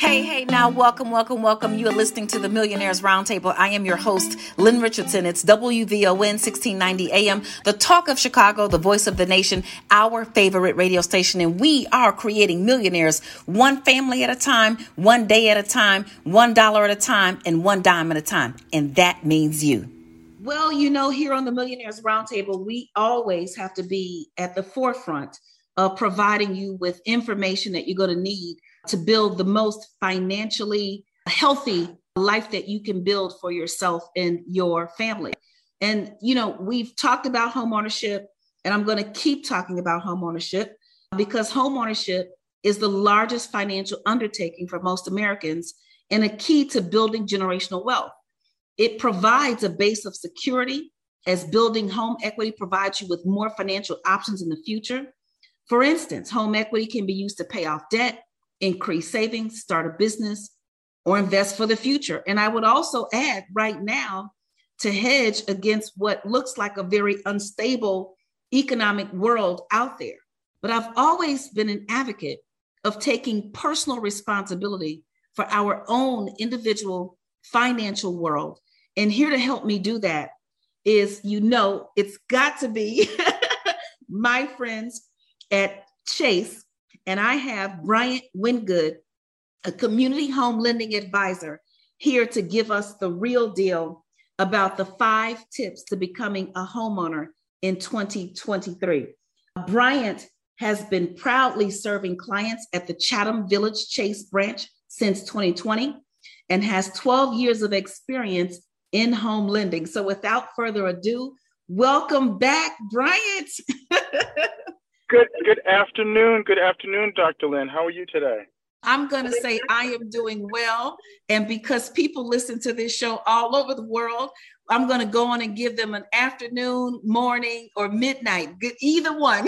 Hey, now welcome. You are listening to the Millionaires Roundtable. I am your host, Lynn Richardson. It's WVON 1690 AM, the talk of Chicago, the voice of the nation, our favorite radio station. And we are creating millionaires one family at a time, one day at a time, $1 at a time, and one dime at a time. And that means you. Well, here on the Millionaires Roundtable, we always have to be at the forefront of providing you with information that you're going to need to build the most financially healthy life that you can build for yourself and your family. And, we've talked about homeownership, and I'm going to keep talking about homeownership because homeownership is the largest financial undertaking for most Americans and a key to building generational wealth. It provides a base of security as building home equity provides you with more financial options in the future. For instance, home equity can be used to pay off debt, increase savings, start a business, or invest for the future. And I would also add right now to hedge against what looks like a very unstable economic world out there. But I've always been an advocate of taking personal responsibility for our own individual financial world. And here to help me do that is, it's got to be my friends at Chase. And I have Bryant Wingood, a community home lending advisor, here to give us the real deal about the 5 tips to becoming a homeowner in 2023. Bryant has been proudly serving clients at the Chatham Village Chase branch since 2020 and has 12 years of experience in home lending. So without further ado, welcome back, Bryant. Good afternoon. Good afternoon, Dr. Lynn. How are you today? I'm going to say I am doing well. And because people listen to this show all over the world, I'm going to go on and give them an afternoon, morning, or midnight. Good, either one.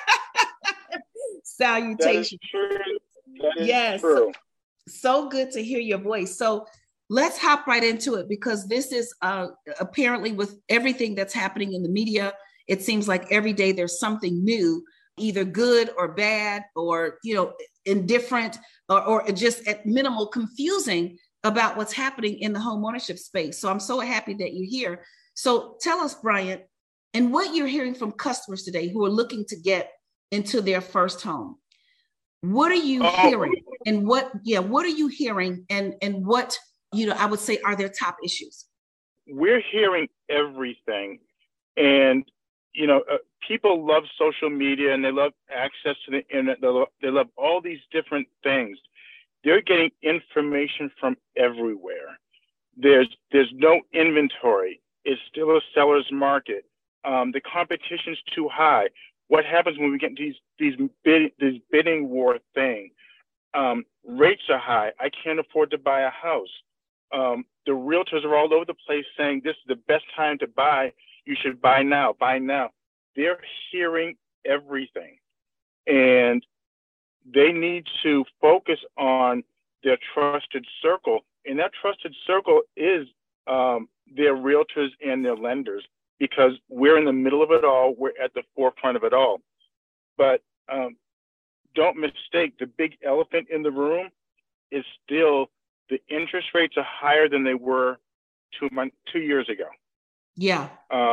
Salutation. That is true. So good to hear your voice. So let's hop right into it, because this is apparently, with everything that's happening in the media, it seems like every day there's something new, either good or bad, or, indifferent, or just at minimal confusing about what's happening in the home ownership space. So I'm so happy that you're here. So tell us, Bryant, and what you're hearing from customers today who are looking to get into their first home. What are you hearing? And what are you hearing? And what, I would say are their top issues? We're hearing everything. And people love social media and they love access to the internet. They love all these different things. They're getting information from everywhere. There's no inventory. It's still a seller's market. The competition's too high. What happens when we get these bidding war thing? Rates are high. I can't afford to buy a house. The realtors are all over the place saying this is the best time to buy. You should buy now, buy now. They're hearing everything, and they need to focus on their trusted circle. And that trusted circle is their realtors and their lenders, because we're in the middle of it all. We're at the forefront of it all. But don't mistake, the big elephant in the room is still the interest rates are higher than they were 2 years ago. Yeah.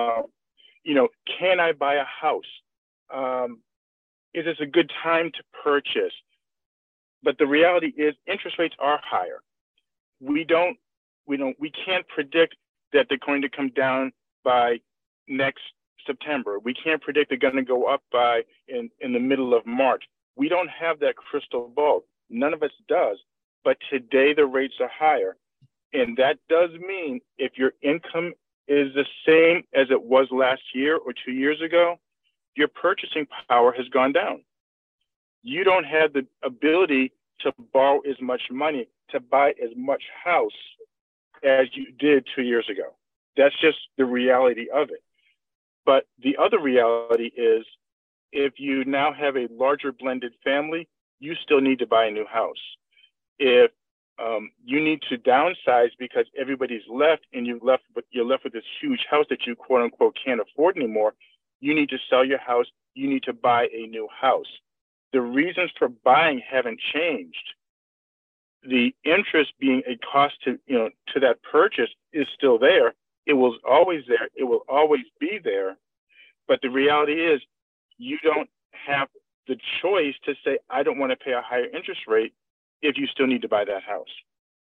Can I buy a house? Is this a good time to purchase? But the reality is interest rates are higher. We can't predict that they're going to come down by next September. We can't predict they're going to go up by in the middle of March. We don't have that crystal ball. None of us does. But today the rates are higher. And that does mean if your income is the same as it was last year or 2 years ago, your purchasing power has gone down. You don't have the ability to borrow as much money to buy as much house as you did 2 years ago. That's just the reality of it. But the other reality is, if you now have a larger blended family, you still need to buy a new house. If you need to downsize because everybody's left and you're left with this huge house that you quote unquote can't afford anymore, you need to sell your house. You need to buy a new house. The reasons for buying haven't changed. the interest being a cost to, to that purchase is still there. It was always there. It will always be there. But the reality is you don't have the choice to say, I don't want to pay a higher interest rate if you still need to buy that house.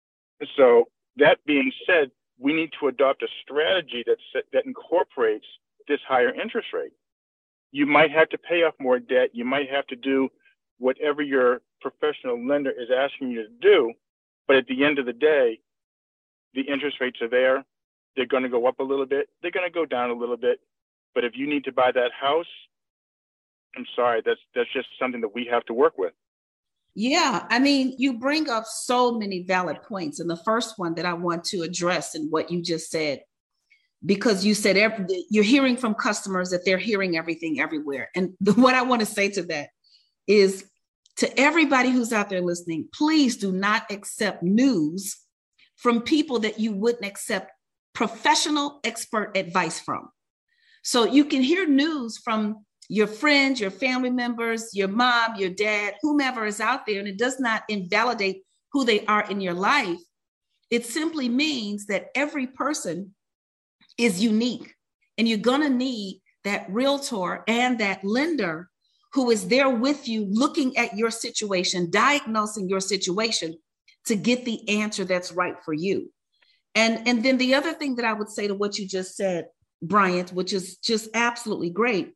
So that being said, we need to adopt a strategy that incorporates this higher interest rate. You might have to pay off more debt. You might have to do whatever your professional lender is asking you to do. But at the end of the day, the interest rates are there. They're going to go up a little bit. They're going to go down a little bit. But if you need to buy that house, I'm sorry, that's just something that we have to work with. Yeah, I mean, you bring up so many valid points. And the first one that I want to address in what you just said, because you said you're hearing from customers that they're hearing everything everywhere. And what I want to say to that is, to everybody who's out there listening, please do not accept news from people that you wouldn't accept professional expert advice from. So you can hear news from your friends, your family members, your mom, your dad, whomever is out there, and it does not invalidate who they are in your life. It simply means that every person is unique, and you're going to need that realtor and that lender who is there with you, looking at your situation, diagnosing your situation to get the answer that's right for you. And then the other thing that I would say to what you just said, Bryant, which is just absolutely great.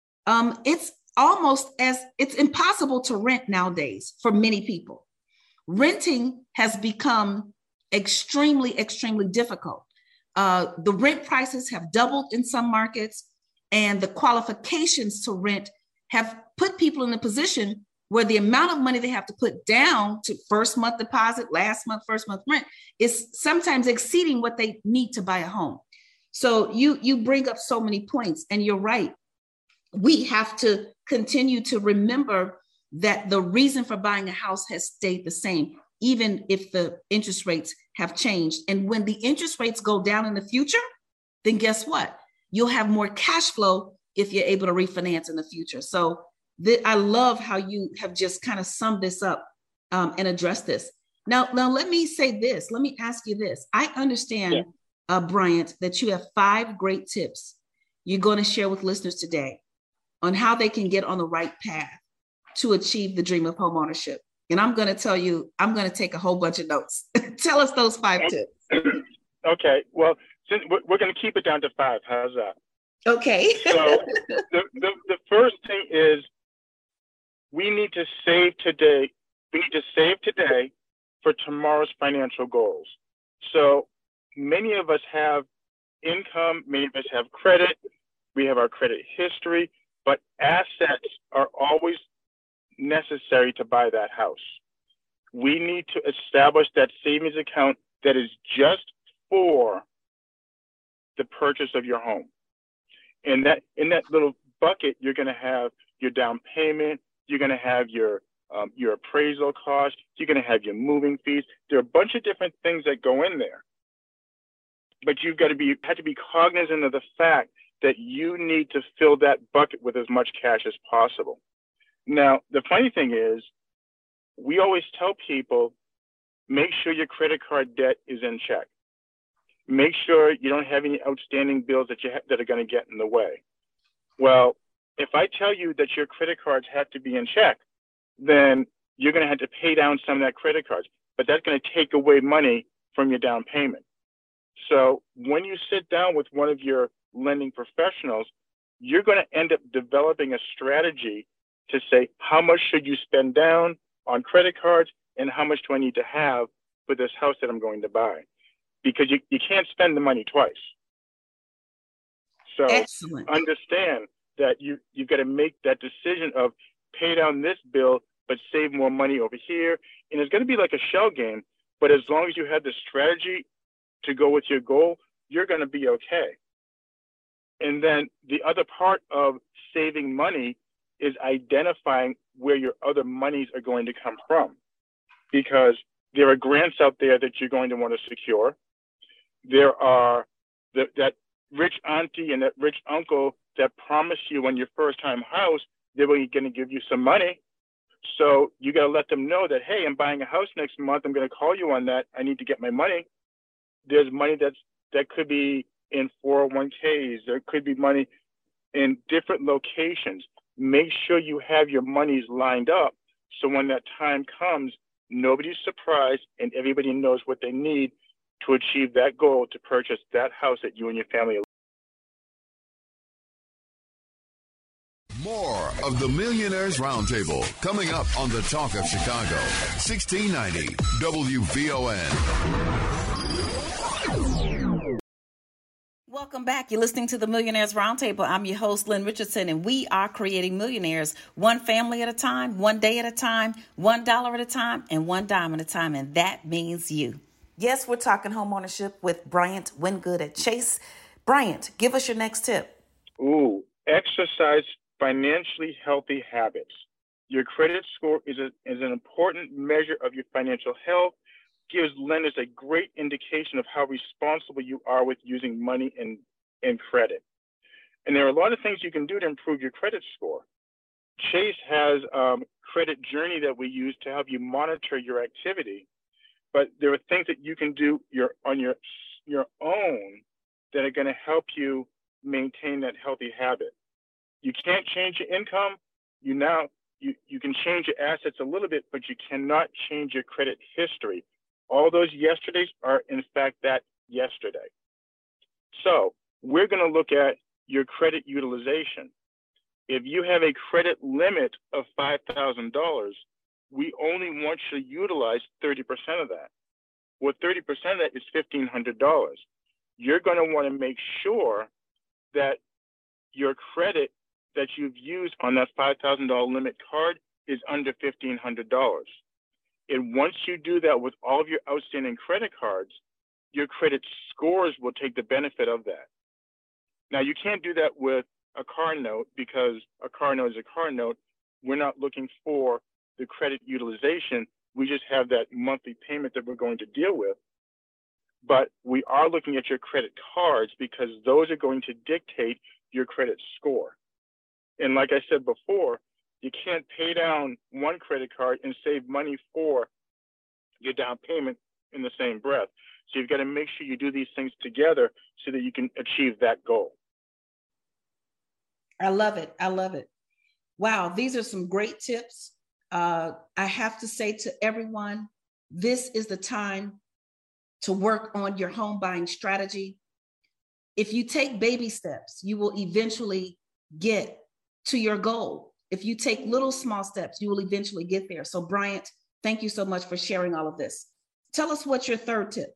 It's impossible to rent nowadays for many people. Renting has become extremely, extremely difficult. The rent prices have doubled in some markets, and the qualifications to rent have put people in a position where the amount of money they have to put down to first month deposit, last month, first month rent is sometimes exceeding what they need to buy a home. So you bring up so many points, and you're right. We have to continue to remember that the reason for buying a house has stayed the same, even if the interest rates have changed. And when the interest rates go down in the future, then guess what? You'll have more cash flow if you're able to refinance in the future. So I love how you have just kind of summed this up and addressed this. Now, let me say this. Let me ask you this. I understand, Bryant, that you have 5 great tips you're going to share with listeners today on how they can get on the right path to achieve the dream of homeownership. And I'm going to tell you, I'm going to take a whole bunch of notes. Tell us those 5 tips. Okay. Well, since we're going to keep it down to 5. How's that? Okay. So the first thing is we need to save today. We need to save today for tomorrow's financial goals. So many of us have income. Many of us have credit. We have our credit history, but assets are always necessary to buy that house. We need to establish that savings account that is just for the purchase of your home. And that in that little bucket, you're going to have your down payment. You're going to have your appraisal costs. You're going to have your moving fees. There are a bunch of different things that go in there. But you have to be cognizant of the fact that you need to fill that bucket with as much cash as possible. Now, the funny thing is, we always tell people, make sure your credit card debt is in check. Make sure you don't have any outstanding bills that are going to get in the way. Well, if I tell you that your credit cards have to be in check, then you're going to have to pay down some of that credit cards, but that's going to take away money from your down payment. So when you sit down with one of your lending professionals, you're going to end up developing a strategy to say, how much should you spend down on credit cards and how much do I need to have for this house that I'm going to buy? Because you can't spend the money twice. So excellent. Understand that you've got to make that decision of pay down this bill, but save more money over here. And it's going to be like a shell game, but as long as you have the strategy to go with your goal, you're going to be okay. And then the other part of saving money is identifying where your other monies are going to come from, because there are grants out there that you're going to want to secure. There are that rich auntie and that rich uncle that promised you on your first time house, they were going to give you some money. So you got to let them know that, hey, I'm buying a house next month. I'm going to call you on that. I need to get my money. There's money that could be in 401ks. There could be money in different locations. Make sure you have your monies lined up so when that time comes, nobody's surprised and everybody knows what they need to achieve that goal to purchase that house that you and your family are. More of the Millionaires Roundtable coming up on the Talk of Chicago, 1690 WVON. Welcome back. You're listening to the Millionaires Roundtable. I'm your host, Lynn Richardson, and we are creating millionaires one family at a time, one day at a time, $1 at a time, and one dime at a time. And that means you. Yes, we're talking homeownership with Bryant Wingood at Chase. Bryant, give us your next tip. Ooh, exercise financially healthy habits. Your credit score is an important measure of your financial health. Gives lenders a great indication of how responsible you are with using money and credit. And there are a lot of things you can do to improve your credit score. Chase has credit journey that we use to help you monitor your activity, but there are things that you can do on your own that are going to help you maintain that healthy habit. You can't change your income. You can change your assets a little bit, but you cannot change your credit history. All those yesterdays are, in fact, that yesterday. So we're going to look at your credit utilization. If you have a credit limit of $5,000, we only want you to utilize 30% of that. Well, 30% of that is $1,500. You're going to want to make sure that your credit that you've used on that $5,000 limit card is under $1,500. And once you do that with all of your outstanding credit cards, your credit scores will take the benefit of that. Now, you can't do that with a car note because a car note is a car note. We're not looking for the credit utilization. We just have that monthly payment that we're going to deal with. But we are looking at your credit cards because those are going to dictate your credit score. And like I said before, you can't pay down one credit card and save money for your down payment in the same breath. So you've got to make sure you do these things together so that you can achieve that goal. I love it. I love it. Wow, these are some great tips. I have to say to everyone, this is the time to work on your home buying strategy. If you take baby steps, you will eventually get to your goal. If you take little small steps, you will eventually get there. So Bryant, thank you so much for sharing all of this. Tell us what's your third tip.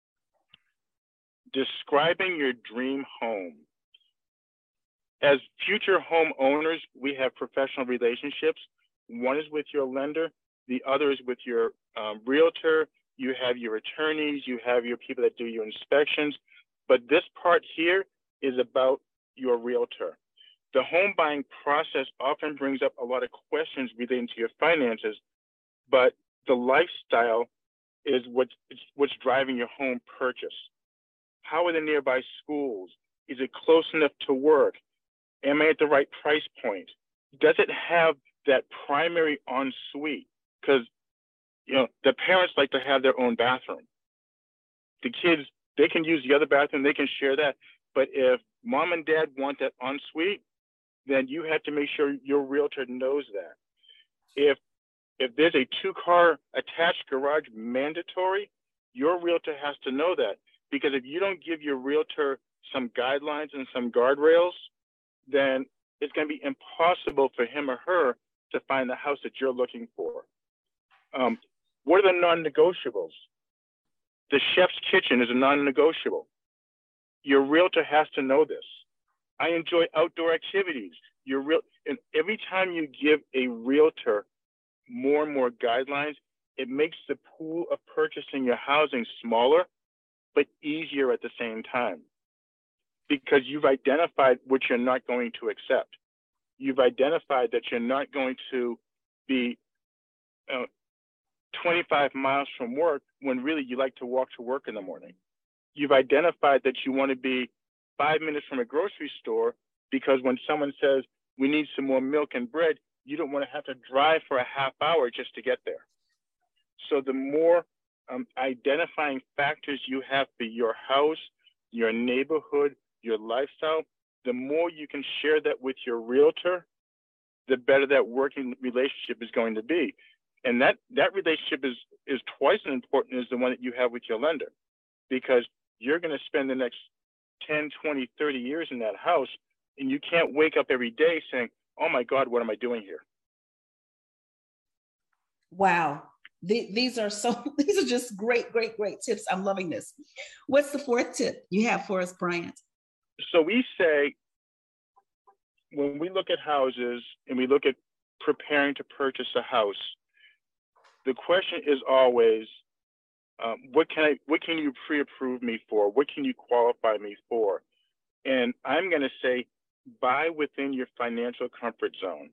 Describing your dream home. As future homeowners, we have professional relationships. One is with your lender. The other is with your realtor. You have your attorneys. You have your people that do your inspections. But this part here is about your realtor. The home buying process often brings up a lot of questions relating to your finances, but the lifestyle is what's driving your home purchase. How are the nearby schools? Is it close enough to work? Am I at the right price point? Does it have that primary ensuite? Because the parents like to have their own bathroom. The kids, they can use the other bathroom, they can share that. But if mom and dad want that ensuite, then you have to make sure your realtor knows that. If there's a 2-car attached garage mandatory, your realtor has to know that. Because if you don't give your realtor some guidelines and some guardrails, then it's going to be impossible for him or her to find the house that you're looking for. What are the non-negotiables? The chef's kitchen is a non-negotiable. Your realtor has to know this. I enjoy outdoor activities. And every time you give a realtor more and more guidelines, it makes the pool of purchasing your housing smaller, but easier at the same time. Because you've identified what you're not going to accept. You've identified that you're not going to be 25 miles from work when really you like to walk to work in the morning. You've identified that you want to be 5 minutes from a grocery store because when someone says, we need some more milk and bread, you don't want to have to drive for a half hour just to get there. So the more identifying factors you have for your house, your neighborhood, your lifestyle, the more you can share that with your realtor, the better that working relationship is going to be. And that relationship is twice as important as the one that you have with your lender, because you're going to spend the next 10, 20, 30 years in that house, and you can't wake up every day saying, oh my God, what am I doing here? Wow. These are just great tips. I'm loving this. What's the fourth tip you have for us, Bryant? So we say, when we look at houses and we look at preparing to purchase a house, the question is always, what can you pre-approve me for? What can you qualify me for? And I'm going to say, buy within your financial comfort zone.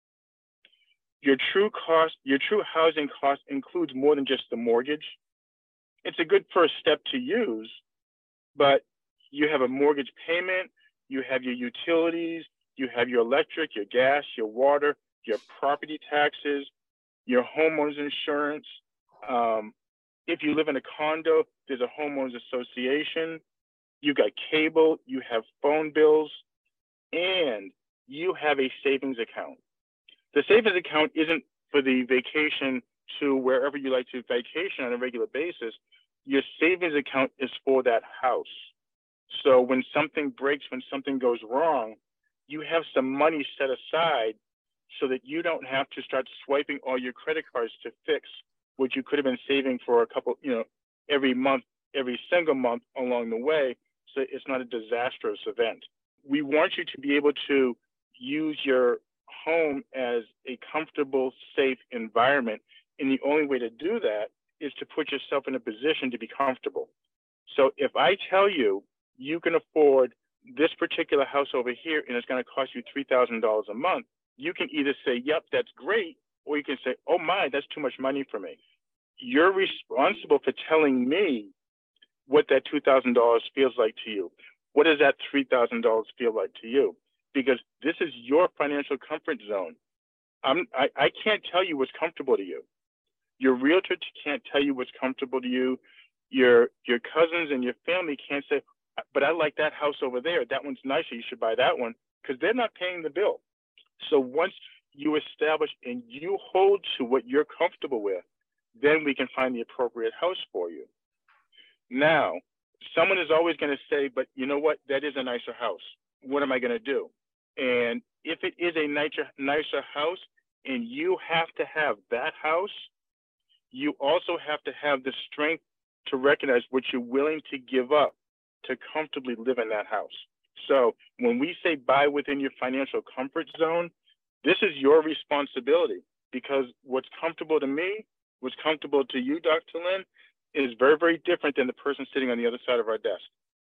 Your true housing cost includes more than just the mortgage. It's a good first step to use, but you have a mortgage payment, you have your utilities, you have your electric, your gas, your water, your property taxes, your homeowner's insurance. If you live in a condo, there's a homeowners association. You've got cable, you have phone bills, and you have a savings account. The savings account isn't for the vacation to wherever you like to vacation on a regular basis. Your savings account is for that house. So when something breaks, when something goes wrong, you have some money set aside so that you don't have to start swiping all your credit cards to fix what you could have been saving for a couple, every month, every single month along the way. So it's not a disastrous event. We want you to be able to use your home as a comfortable, safe environment. And the only way to do that is to put yourself in a position to be comfortable. So if I tell you, you can afford this particular house over here and it's going to cost you $3,000 a month, you can either say, yep, that's great, or you can say, oh my, that's too much money for me. You're responsible for telling me what that $2,000 feels like to you. What does that $3,000 feel like to you? Because this is your financial comfort zone. I can't tell you what's comfortable to you. Your realtor can't tell you what's comfortable to you. Your cousins and your family can't say, but I like that house over there. That one's nicer. You should buy that one, because they're not paying the bill. So once you establish and you hold to what you're comfortable with, then we can find the appropriate house for you. Now, someone is always going to say, but you know what? That is a nicer house. What am I going to do? And if it is a nicer house and you have to have that house, you also have to have the strength to recognize what you're willing to give up to comfortably live in that house. So when we say buy within your financial comfort zone, this is your responsibility, because what's comfortable to me, what's comfortable to you, Dr. Lynn, is very, very different than the person sitting on the other side of our desk.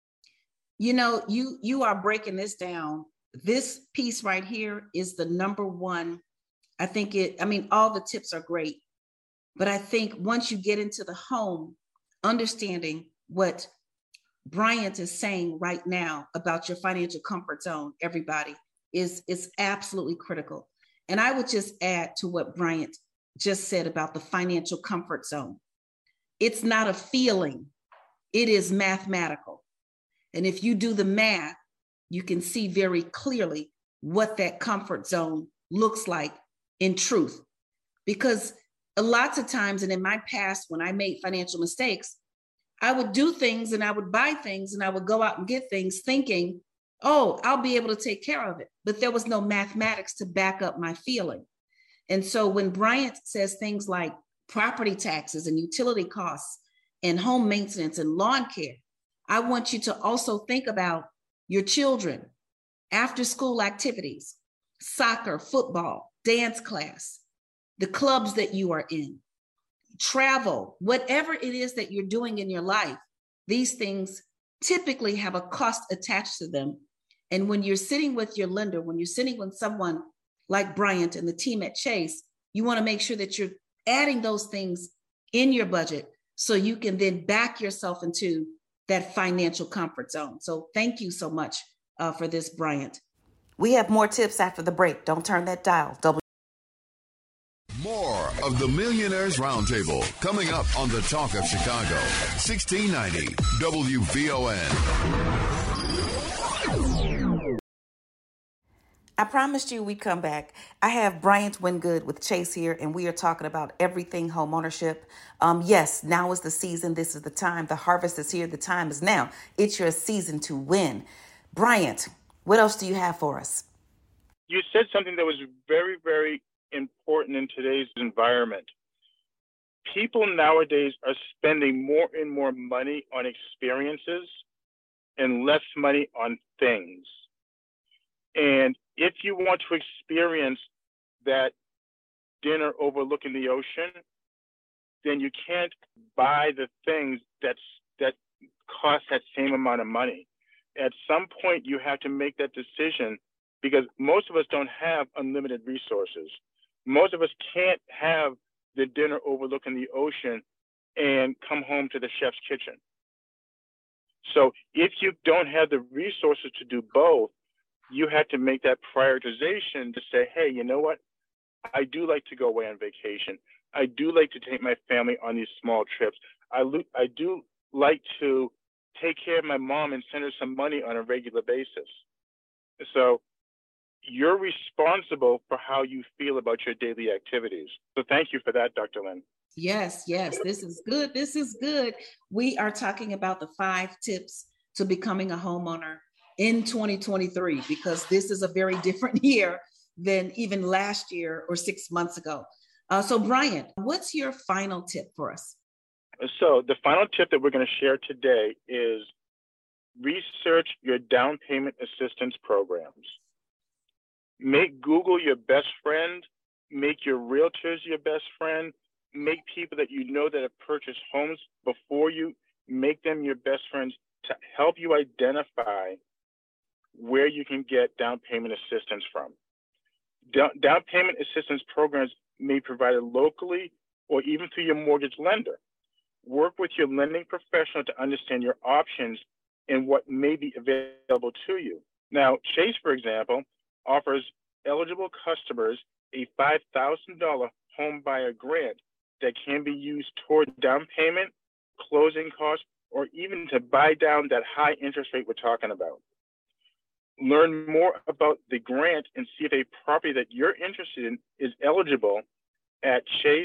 You are breaking this down. This piece right here is the number one. All the tips are great, but I think once you get into the home, understanding what Bryant is saying right now about your financial comfort zone, everybody, is absolutely critical. And I would just add to what Bryant just said about the financial comfort zone. It's not a feeling, it is mathematical. And if you do the math, you can see very clearly what that comfort zone looks like in truth. Because lots of times, and in my past, when I made financial mistakes, I would do things and I would buy things and I would go out and get things thinking, oh, I'll be able to take care of it. But there was no mathematics to back up my feeling. And so when Bryant says things like property taxes and utility costs and home maintenance and lawn care, I want you to also think about your children, after school activities, soccer, football, dance class, the clubs that you are in, travel, whatever it is that you're doing in your life. These things typically have a cost attached to them. And when you're sitting with your lender, when you're sitting with someone like Bryant and the team at Chase, you want to make sure that you're adding those things in your budget so you can then back yourself into that financial comfort zone. So thank you so much for this, Bryant. We have more tips after the break. Don't turn that dial. of the Millionaires Roundtable, coming up on the Talk of Chicago, 1690 WVON. I promised you we'd come back. I have Bryant Wingood with Chase here, and we are talking about everything home ownership. Yes, now is the season. This is the time. The harvest is here. The time is now. It's your season to win. Bryant, what else do you have for us? You said something that was very, very important in today's environment. People nowadays are spending more and more money on experiences and less money on things. And if you want to experience that dinner overlooking the ocean, then you can't buy the things that cost that same amount of money. At some point, you have to make that decision, because most of us don't have unlimited resources. Most of us can't have the dinner overlooking the ocean and come home to the chef's kitchen. So if you don't have the resources to do both, you have to make that prioritization to say, hey, you know what? I do like to go away on vacation. I do like to take my family on these small trips. I do like to take care of my mom and send her some money on a regular basis. So you're responsible for how you feel about your daily activities. So thank you for that, Dr. Lynn. Yes, this is good. This is good. We are talking about the 5 tips to becoming a homeowner in 2023, because this is a very different year than even last year or 6 months ago. So Bryant, what's your final tip for us? So the final tip that we're going to share today is research your down payment assistance programs. Make Google your best friend. Make your realtors your best friend. Make people that you know that have purchased homes before you, make them your best friends to help you identify where you can get down payment assistance from. Down payment assistance programs may be provided locally or even through your mortgage lender. Work with your lending professional to understand your options and what may be available to you. Now, Chase, for example, offers eligible customers a $5,000 home buyer grant that can be used toward down payment, closing costs, or even to buy down that high interest rate we're talking about. Learn more about the grant and see if a property that you're interested in is eligible at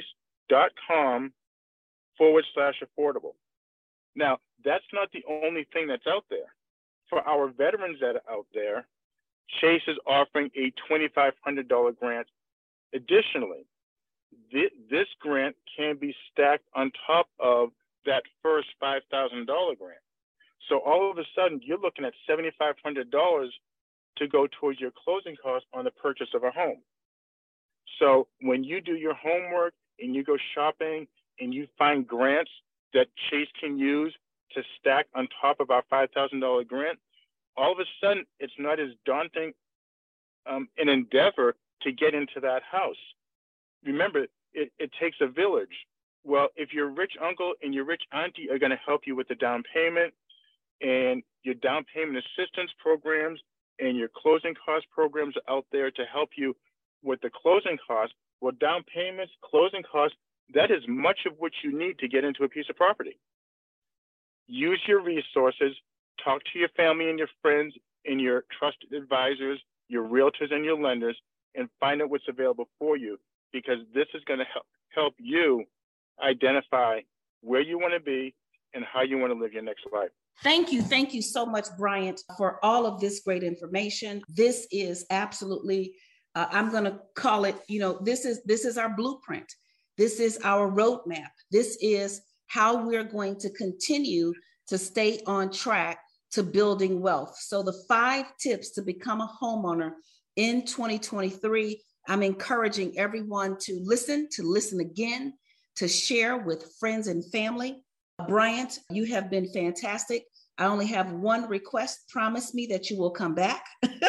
chase.com/affordable. Now, that's not the only thing that's out there. For our veterans that are out there, Chase is offering a $2,500 grant. Additionally, this grant can be stacked on top of that first $5,000 grant. So all of a sudden, you're looking at $7,500 to go towards your closing costs on the purchase of a home. So when you do your homework and you go shopping and you find grants that Chase can use to stack on top of our $5,000 grant, all of a sudden, it's not as daunting an endeavor to get into that house. Remember, it takes a village. Well, if your rich uncle and your rich auntie are going to help you with the down payment, and your down payment assistance programs and your closing cost programs are out there to help you with the closing costs, well, down payments, closing costs, that is much of what you need to get into a piece of property. Use your resources, talk to your family and your friends and your trusted advisors, your realtors and your lenders, and find out what's available for you, because this is going to help you identify where you want to be and how you want to live your next life. Thank you. Thank you so much, Bryant, for all of this great information. This is absolutely, I'm going to call it, this is our blueprint. This is our roadmap. This is how we're going to continue to stay on track to building wealth. So the 5 tips to become a homeowner in 2023, I'm encouraging everyone to listen again, to share with friends and family. Bryant, you have been fantastic. I only have one request. Promise me that you will come back.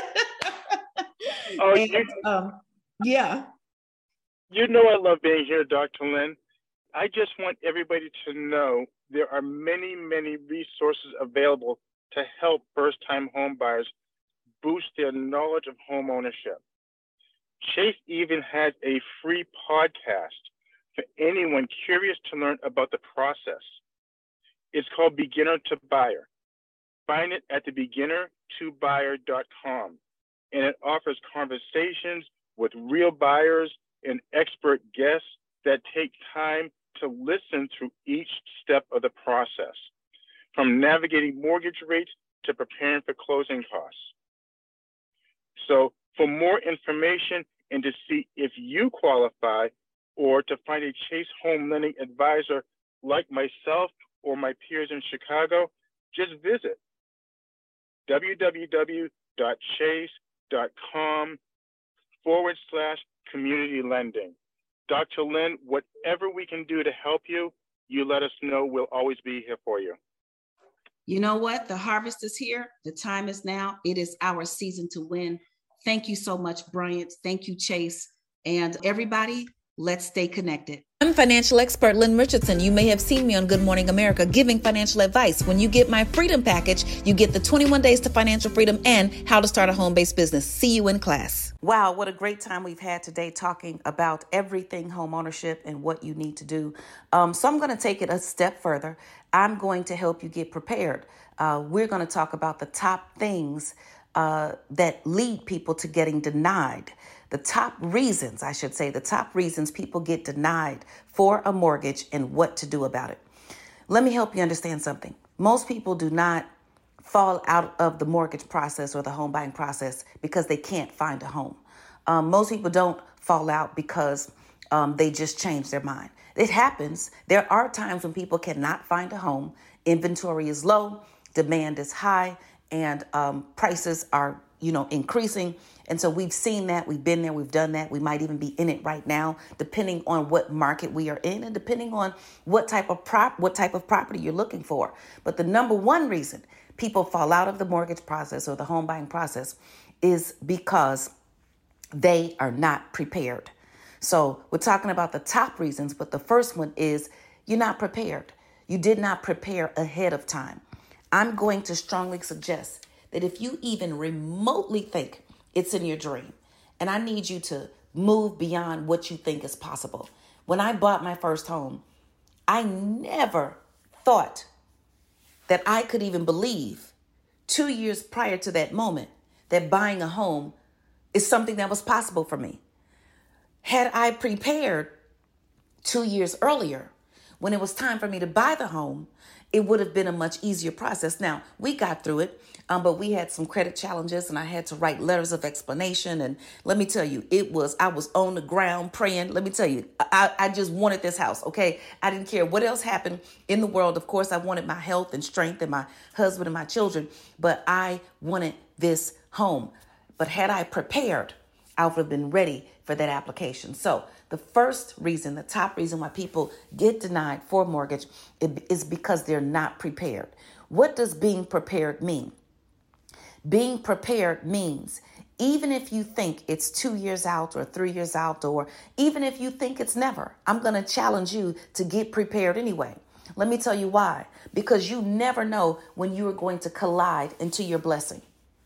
Yeah. You know I love being here, Dr. Lynn. I just want everybody to know there are many, many resources available to help first-time home buyers boost their knowledge of home ownership. Chase even has a free podcast for anyone curious to learn about the process. It's called Beginner to Buyer. Find it at thebeginnertobuyer.com, and it offers conversations with real buyers and expert guests that take time to listen through each step of the process, from navigating mortgage rates to preparing for closing costs. So for more information and to see if you qualify, or to find a Chase Home Lending advisor like myself or my peers in Chicago, just visit www.chase.com/community lending. Dr. Lynn, whatever we can do to help you, you let us know. We'll always be here for you. You know what? The harvest is here. The time is now. It is our season to win. Thank you so much, Bryant. Thank you, Chase. And everybody, let's stay connected. I'm financial expert Lynn Richardson. You may have seen me on Good Morning America giving financial advice. When you get my freedom package, you get the 21 days to financial freedom and how to start a home-based business. See you in class. Wow, what a great time we've had today talking about everything home ownership and what you need to do. So I'm going to take it a step further. I'm going to help you get prepared. We're going to talk about the top things that lead people to getting denied. The top reasons people get denied for a mortgage and what to do about it. Let me help you understand something. Most people do not fall out of the mortgage process or the home buying process because they can't find a home. Most people don't fall out because they just change their mind. It happens. There are times when people cannot find a home. Inventory is low, demand is high, and prices are increasing. And so we've seen that, we've been there, we've done that. We might even be in it right now, depending on what market we are in and depending on what type of property you're looking for. But the number one reason people fall out of the mortgage process or the home buying process is because they are not prepared. So we're talking about the top reasons, but the first one is you're not prepared. You did not prepare ahead of time. I'm going to strongly suggest that if you even remotely think it's in your dream, and I need you to move beyond what you think is possible. When I bought my first home, I never thought that I could even believe 2 years prior to that moment that buying a home is something that was possible for me. Had I prepared 2 years earlier, when it was time for me to buy the home, it would have been a much easier process. Now, we got through it, but we had some credit challenges and I had to write letters of explanation. And let me tell you, I was on the ground praying. Let me tell you, I just wanted this house, okay? I didn't care what else happened in the world. Of course, I wanted my health and strength and my husband and my children, but I wanted this home. But had I prepared, I would have been ready for that application. So the first reason, the top reason why people get denied for a mortgage is because they're not prepared. What does being prepared mean? Being prepared means even if you think it's 2 years out or 3 years out, or even if you think it's never, I'm going to challenge you to get prepared anyway. Let me tell you why. Because you never know when you are going to collide into your blessing.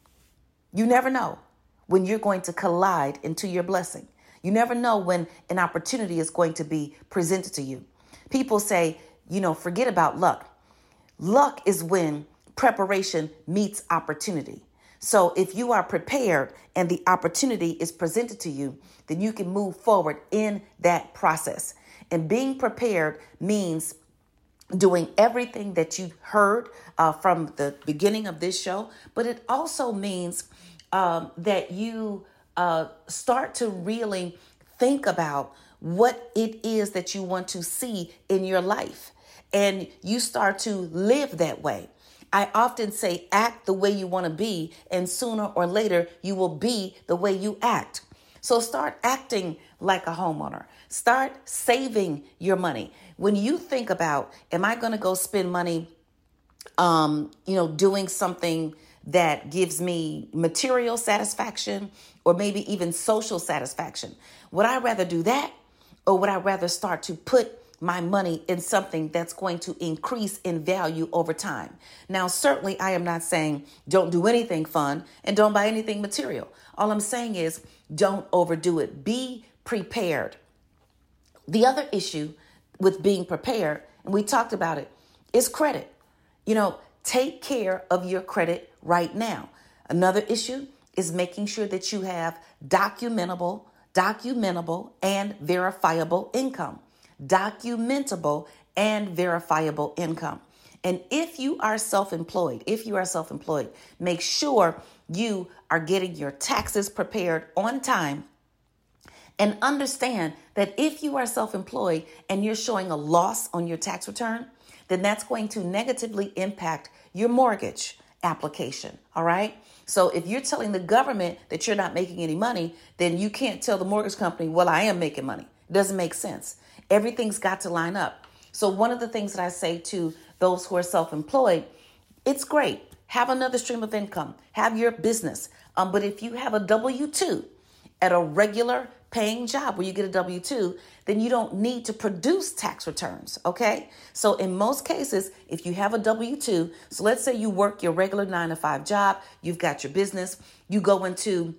You never know when you're going to collide into your blessing. You never know when an opportunity is going to be presented to you. People say, forget about luck. Luck is when preparation meets opportunity. So if you are prepared and the opportunity is presented to you, then you can move forward in that process. And being prepared means doing everything that you heard from the beginning of this show, but it also means that you start to really think about what it is that you want to see in your life, and you start to live that way. I often say, act the way you want to be, and sooner or later, you will be the way you act. So start acting like a homeowner. Start saving your money. When you think about, am I going to go spend money, doing something that gives me material satisfaction or maybe even social satisfaction? Would I rather do that, or would I rather start to put my money in something that's going to increase in value over time? Now, certainly I am not saying don't do anything fun and don't buy anything material. All I'm saying is don't overdo it. Be prepared. The other issue with being prepared, and we talked about it, is credit. Take care of your credit right now. Another issue is making sure that you have documentable, and verifiable income. Documentable and verifiable income. And if you are self-employed, make sure you are getting your taxes prepared on time. And understand that if you are self-employed and you're showing a loss on your tax return, then that's going to negatively impact your mortgage application. All right. So if you're telling the government that you're not making any money, then you can't tell the mortgage company, well, I am making money. It doesn't make sense. Everything's got to line up. So one of the things that I say to those who are self-employed, it's great. Have another stream of income. Have your business. But if you have a W-2 at a regular paying job where you get a W-2, then you don't need to produce tax returns, okay? So in most cases, if you have a W-2, so let's say you work your regular 9-to-5 job, you've got your business, you go into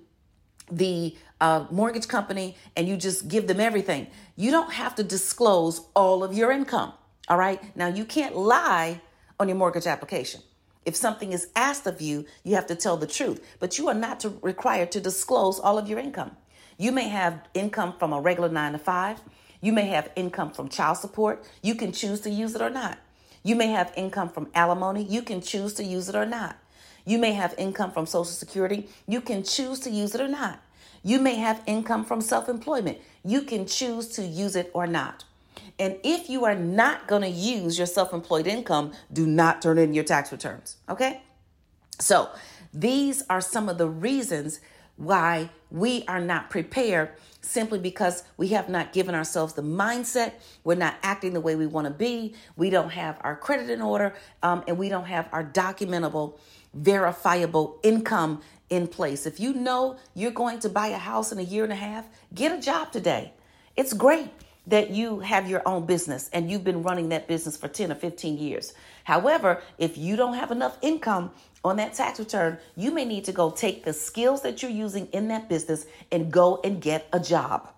the mortgage company and you just give them everything. You don't have to disclose all of your income, all right? Now, you can't lie on your mortgage application. If something is asked of you, you have to tell the truth, but you are not required to disclose all of your income. You may have income from a regular 9-to-5. You may have income from child support. You can choose to use it or not. You may have income from alimony. You can choose to use it or not. You may have income from Social Security. You can choose to use it or not. You may have income from self-employment. You can choose to use it or not. And if you are not going to use your self-employed income, do not turn in your tax returns. Okay? So these are some of the reasons why we are not prepared, simply because we have not given ourselves the mindset. We're not acting the way we want to be. We don't have our credit in order, and we don't have our documentable, verifiable income in place. If you know you're going to buy a house in a year and a half, get a job today. It's great that you have your own business and you've been running that business for 10 or 15 years. However, if you don't have enough income on that tax return, you may need to go take the skills that you're using in that business and go and get a job.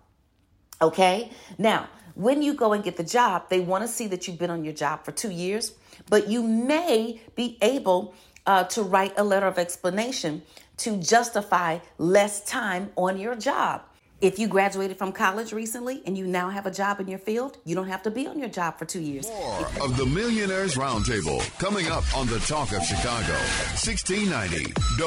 Okay? Now, when you go and get the job, they want to see that you've been on your job for 2 years, but you may be able to write a letter of explanation to justify less time on your job. If you graduated from college recently and you now have a job in your field, you don't have to be on your job for 2 years. More of the Millionaires Roundtable coming up on the Talk of Chicago, 1690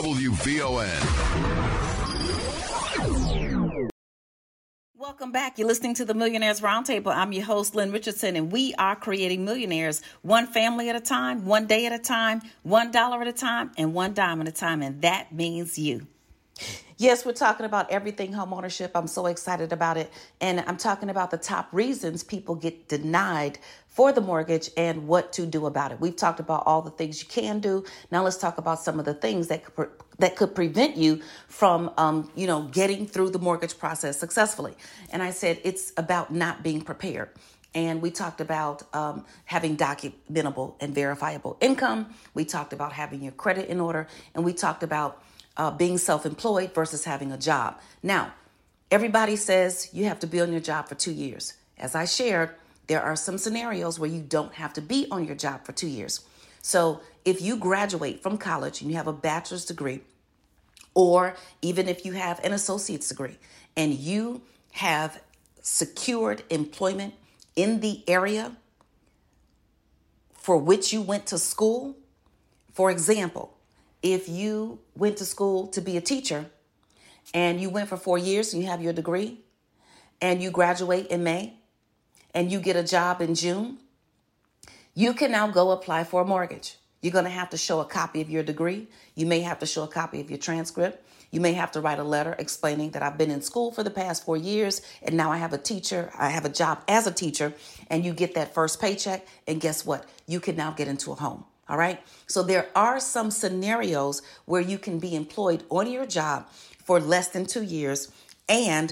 WVON. Welcome back. You're listening to the Millionaires Roundtable. I'm your host, Lynn Richardson, and we are creating millionaires one family at a time, one day at a time, $1 at a time, and one dime at a time. And that means you. Yes, we're talking about everything home ownership. I'm so excited about it. And I'm talking about the top reasons people get denied for the mortgage and what to do about it. We've talked about all the things you can do. Now let's talk about some of the things that could prevent you from, getting through the mortgage process successfully. And I said it's about not being prepared. And we talked about having documentable and verifiable income. We talked about having your credit in order. And we talked about being self-employed versus having a job. Now, everybody says you have to be on your job for 2 years. As I shared, there are some scenarios where you don't have to be on your job for 2 years. So if you graduate from college and you have a bachelor's degree, or even if you have an associate's degree, and you have secured employment in the area for which you went to school, for example, if you went to school to be a teacher and you went for 4 years and you have your degree and you graduate in May and you get a job in June, you can now go apply for a mortgage. You're going to have to show a copy of your degree. You may have to show a copy of your transcript. You may have to write a letter explaining that I've been in school for the past 4 years and now I have a job as a teacher, and you get that first paycheck. And guess what? You can now get into a home. All right. So there are some scenarios where you can be employed on your job for less than 2 years and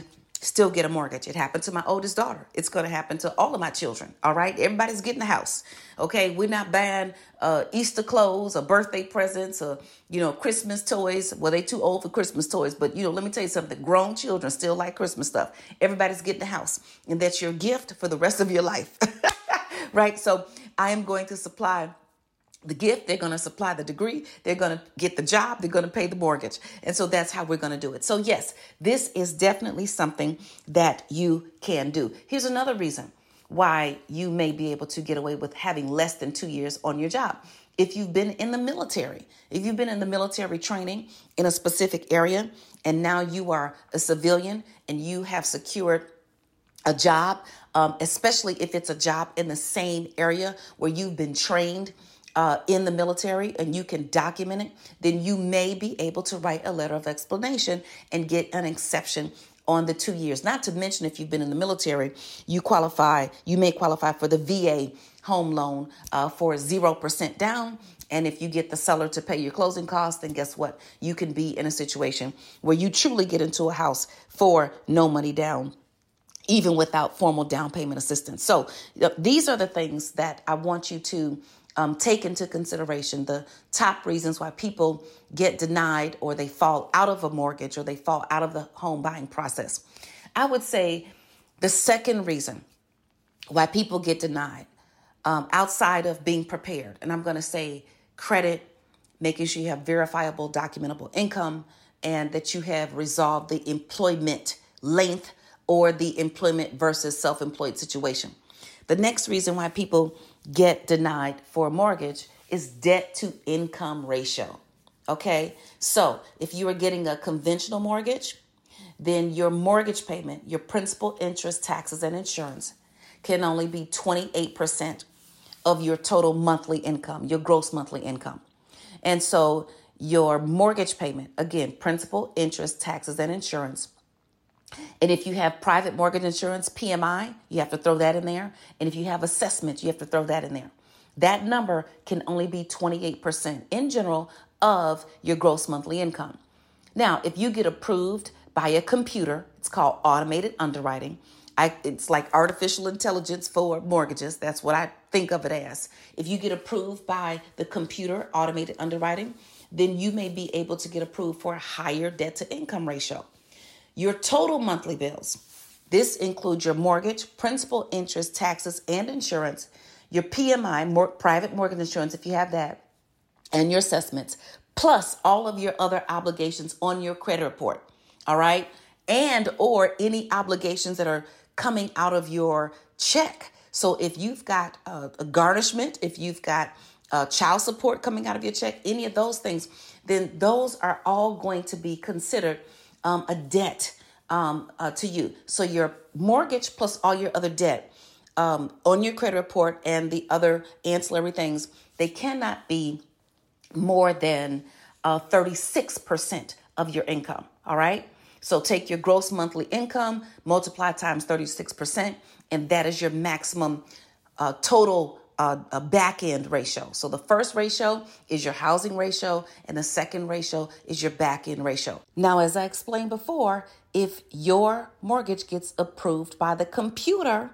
still get a mortgage. It happened to my oldest daughter. It's going to happen to all of my children. All right. Everybody's getting a house. Okay. We're not buying Easter clothes or birthday presents or, Christmas toys. Well, they too old for Christmas toys. But, let me tell you something. Grown children still like Christmas stuff. Everybody's getting a house. And that's your gift for the rest of your life. Right. So I am going to supply the gift, they're going to supply the degree, they're going to get the job, they're going to pay the mortgage. And so that's how we're going to do it. So yes, this is definitely something that you can do. Here's another reason why you may be able to get away with having less than 2 years on your job. If you've been in the military, if you've been in the military training in a specific area, and now you are a civilian and you have secured a job, especially if it's a job in the same area where you've been trained in the military and you can document it, then you may be able to write a letter of explanation and get an exception on the 2 years. Not to mention, if you've been in the military, you may qualify for the VA home loan for 0% down. And if you get the seller to pay your closing costs, then guess what? You can be in a situation where you truly get into a house for no money down, even without formal down payment assistance. So these are the things that I want you to take into consideration, the top reasons why people get denied or they fall out of a mortgage or they fall out of the home buying process. I would say the second reason why people get denied outside of being prepared, and I'm going to say credit, making sure you have verifiable, documentable income, and that you have resolved the employment length or the employment versus self-employed situation. The next reason why people get denied for a mortgage is debt to income ratio. Okay, so if you are getting a conventional mortgage, then your mortgage payment, your principal, interest, taxes, and insurance can only be 28% of your total monthly income, your gross monthly income. And so your mortgage payment, again, principal, interest, taxes, and insurance. And if you have private mortgage insurance, PMI, you have to throw that in there. And if you have assessment, you have to throw that in there. That number can only be 28% in general of your gross monthly income. Now, if you get approved by a computer, it's called automated underwriting. It's like artificial intelligence for mortgages. That's what I think of it as. If you get approved by the computer, automated underwriting, then you may be able to get approved for a higher debt to income ratio. Your total monthly bills, this includes your mortgage, principal, interest, taxes, and insurance, your PMI, private mortgage insurance, if you have that, and your assessments, plus all of your other obligations on your credit report, all right? And or any obligations that are coming out of your check. So if you've got a garnishment, if you've got child support coming out of your check, any of those things, then those are all going to be considered a debt to you. So your mortgage plus all your other debt on your credit report and the other ancillary things, they cannot be more than 36% of your income. All right. So take your gross monthly income, multiply times 36%, and that is your maximum total back end ratio. So the first ratio is your housing ratio, and the second ratio is your back end ratio. Now, as I explained before, if your mortgage gets approved by the computer,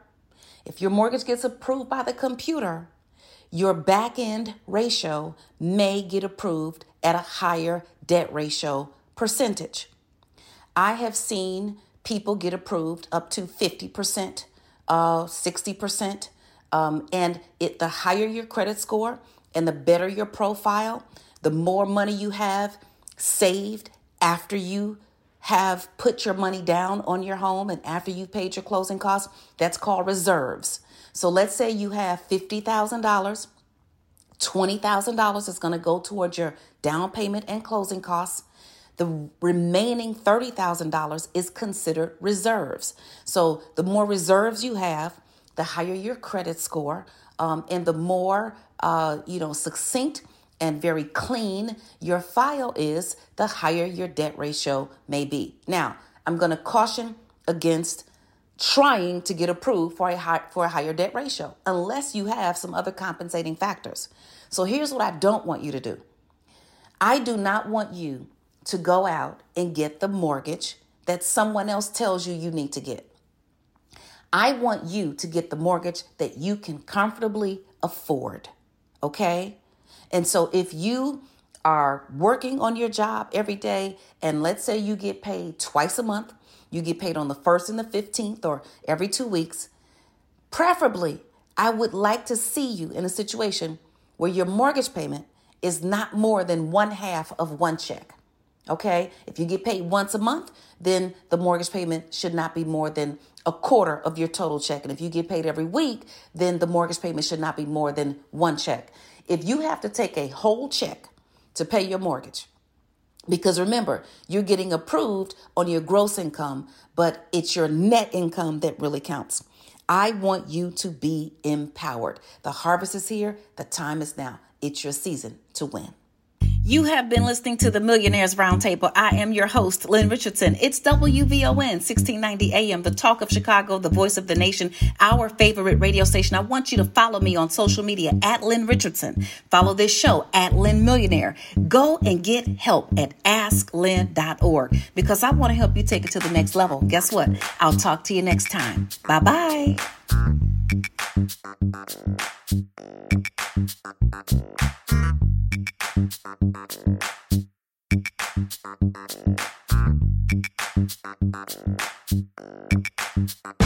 your back end ratio may get approved at a higher debt ratio percentage. I have seen people get approved up to 50%, 60%. And the higher your credit score and the better your profile, the more money you have saved after you have put your money down on your home and after you've paid your closing costs, that's called reserves. So let's say you have $50,000, $20,000 is going to go towards your down payment and closing costs. The remaining $30,000 is considered reserves. So the more reserves you have, the higher your credit score, and the more, succinct and very clean your file is, the higher your debt ratio may be. Now, I'm going to caution against trying to get approved for a higher debt ratio, unless you have some other compensating factors. So here's what I don't want you to do. I do not want you to go out and get the mortgage that someone else tells you you need to get. I want you to get the mortgage that you can comfortably afford. Okay? And so if you are working on your job every day, and let's say you get paid twice a month, you get paid on the 1st and the 15th or every 2 weeks, preferably, I would like to see you in a situation where your mortgage payment is not more than 1/2 of one check. Okay? If you get paid once a month, then the mortgage payment should not be more than 1/4 of your total check. And if you get paid every week, then the mortgage payment should not be more than one check. If you have to take a whole check to pay your mortgage, because remember, you're getting approved on your gross income, but it's your net income that really counts. I want you to be empowered. The harvest is here. The time is now. It's your season to win. You have been listening to the Millionaires Roundtable. I am your host, Lynn Richardson. It's WVON 1690 AM, the talk of Chicago, the voice of the nation, our favorite radio station. I want you to follow me on social media at Lynn Richardson. Follow this show at Lynn Millionaire. Go and get help at asklynn.org because I want to help you take it to the next level. Guess what? I'll talk to you next time. Bye-bye. Thank you.